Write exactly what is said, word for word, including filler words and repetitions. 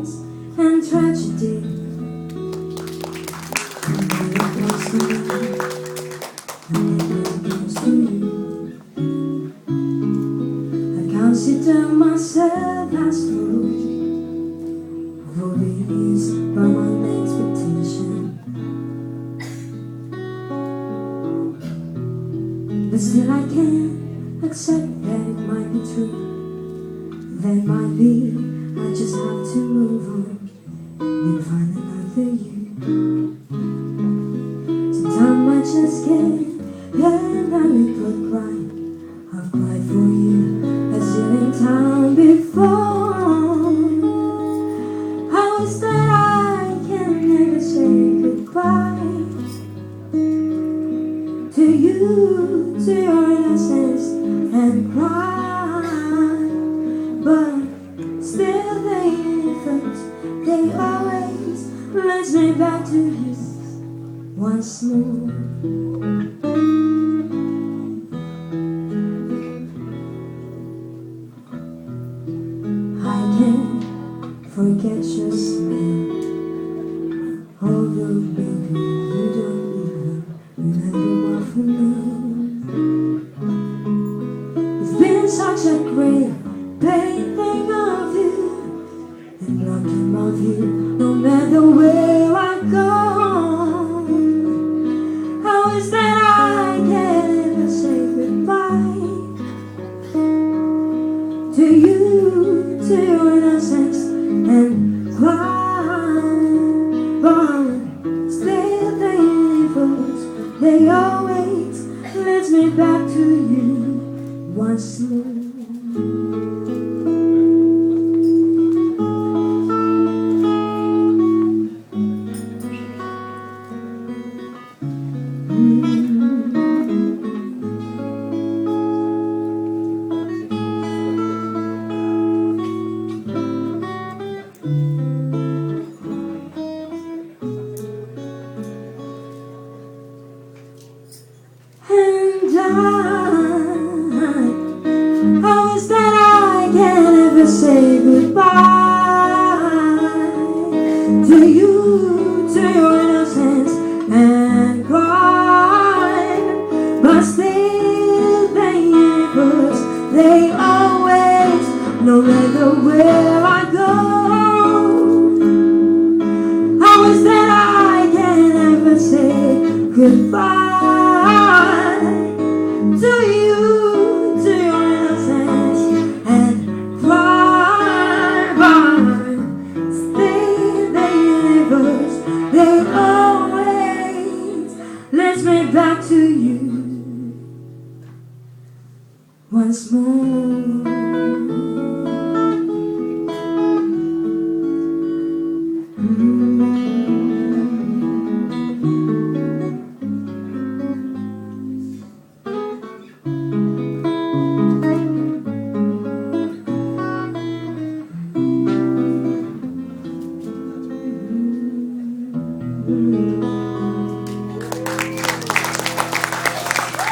sadness and tragedy. And when it comes to me, and when it comes to you, I consider myself as foolish, foolish by my expectation. But still I can't accept that it might be true. That might be, I just have to move on and find another you. Sometimes I just get and I could cry. I've cried for you as you in time before. How is that I can never say goodbye to you, to your innocence and cry. But still the universe, they always leads me back to you once more. I can't forget your smile, although baby you don't even remember what for me. It's been such a great painting of you and blocking of you, no matter where I go. How is that I can ever say goodbye to you, to your innocence and cry? But still the universe, they always leads me back to you once more. And I, how is that I can ever say goodbye to you, to your innocence and cry? But still the universe, they always, no matter where I go. How is that I can ever say goodbye to you, to your innocence and cry? But still the universe, they always leads me back to you once more. Mm-hmm.